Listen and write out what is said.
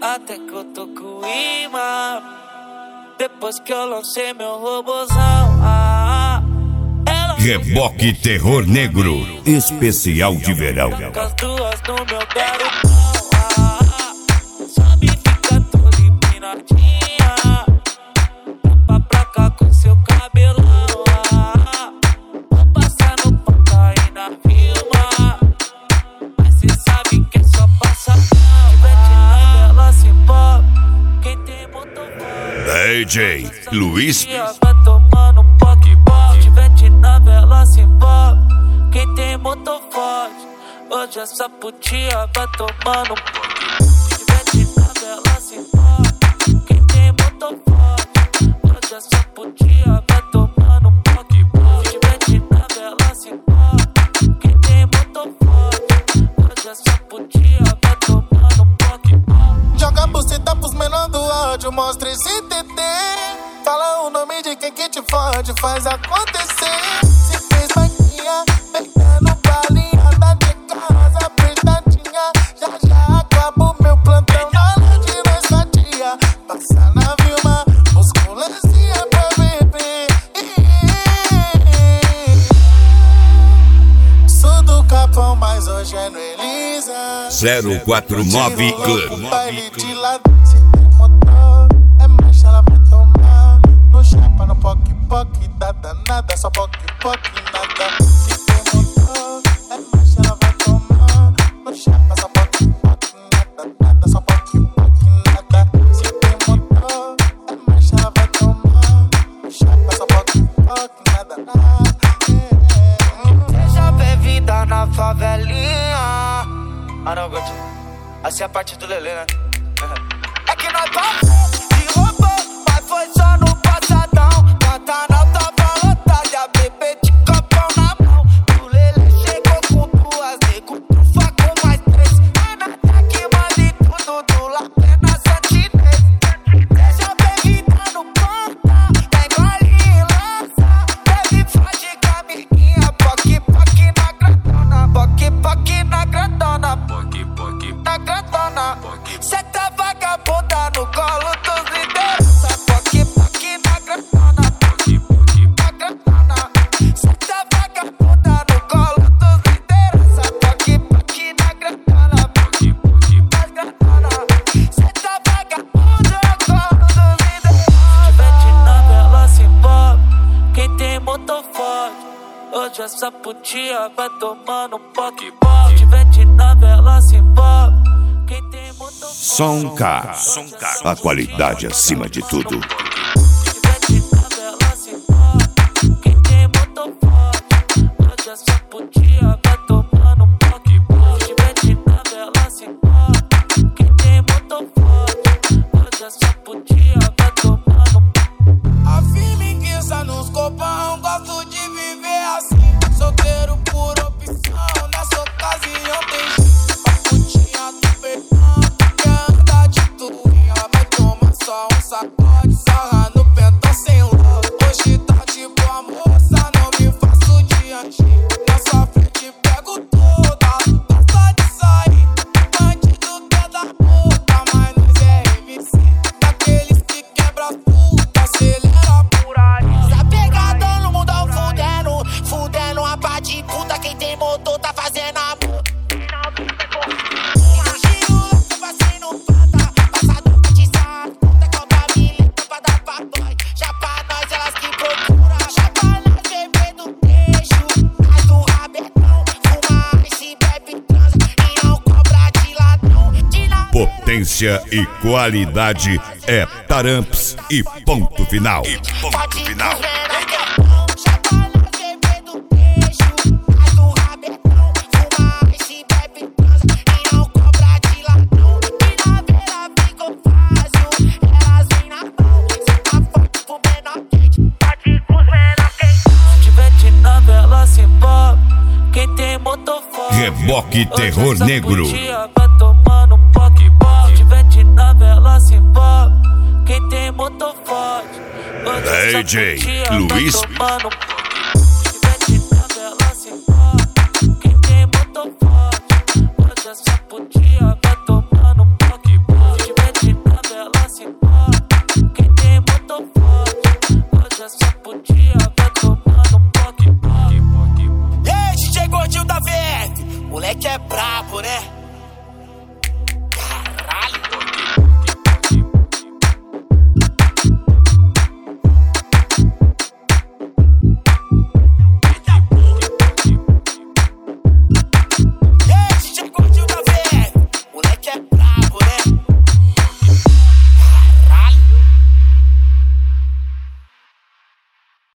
até que eu tô com imã. Depois que eu lancei meu robozão, Reboque Terror Negro, especial de verão. com as duas no meu garupão, sabe, fica toda empinadinha. Tapa pra cá com seu cabelão, vou passar no ponto aí na Vilma, mas cê sabe que é só passadão. Tivete na vela se pop, quem tem motor DJ Luiz vai tomando poque-poque. Tivete na vela se pop, quem tem motor forte. Hoje essa putinha vai tomando poque-poque. Tivete na vela se pop, quem tem motor forte. Hoje essa putinha vai tomando poque-poque. Tivete na vela se pop, quem tem motor forte. Hoje essa putinha vai tomando poque-poque. Joga a buceta pros menor do áudio, mostra esse TT. Fala o nome de quem que te fode, faz acontecer. Se fez maquinha, pegando balinha da dica rosa apertadinha. Já acabo meu plantão na noite nessa dia. Passa na Vilma, musculancinha pra beber. Sou do Capão, mas hoje é no Elisa. 049 Club. Baile de lado, se tem motor, é marcha, ela vai tomar. No chapa, no poque-poque, dá danada, só poque-poque, nada. Se tem motor, é marcha, ela vai tomar. No chapa, só poque-poque, nada, só poque-poque, nada. Se tem motor, é marcha, ela vai tomar. No chapa, só poque-poque, nada. Já vê vida na favelinha. Aragote, assim é a parte do Lelê, né? É que nós passamos de roubou, mas foi só no passadão. Pantanal tava lotado e a bebê de copão na mão. O Lelê chegou com duas, nego, trufa com mais três. É nada que manda tudo do lapé na santinês. Deixa ver vida no ponta, pega ali e lança. Bebe fode com a amiguinha, poque-poque na grandona. Poque-poque na grandona, poque-poque na grandona. Cê tá vagabunda no colo dos liderança. Poque-poque na grandona, poque-poque na grandona. Cê tá vagabunda no colo dos liderança. Poque-poque na grandona, poque-poque na grandona. Cê tá vagabunda no colo dos liderança. Tivete na vela se pop, quem tem motor forte. Hoje essa putinha vai tomando poque-poque. Tivete na vela se pop, quem tem motor forte. Som K, a qualidade acima de tudo. Tivete na vela se pop, quem tem motor forte. Hoje essa putinha vai tomando poque-poque. Tivete na vela se pop, quem tem motor forte. Hoje essa putinha vai tomando. A firmeza nos copão, gosto de viver assim. Solteiro por opção, nessa ocasião tem jeito. A putinha do perdão, quer andar de tuinha, vai tomar só um sacode. Sarra no pentão sem love. Hoje tá de boa moça, não me faço de antigo. Na sua frente pego toda, gosta de sair. Bandido toda puta, mas nós é MC. Daqueles que quebra as putas, acelera por aí. Tá pegadão no mundão fudendo a pá de puta. Quem tem motor tá fazendo amor. No giro louco, passei no pata. Passador de saco, puta cobra mileta pra dar pra boy. Já pra nós elas que procura. Já pra nós bebê do queijo. As do rabetão, fuma ice, bebe, transa e não cobra de ladrão. Potência e qualidade é Taramps e ponto final. Pode final. Já pra nós bebê do queijo. As do rabetão, fuma ice, bebe, transa e não cobra de ladrão. E na beira ficou fácil, elas vêm na mão. Cê tá forte pro menor quente, pode com os menor quente. Tivete na vela se pop, quem tem motor forte. Reboque Terror Negro. Vai tomando poque-poque. Tivete na vela se pop, quem tem motor forte. DJ Luiz Tomando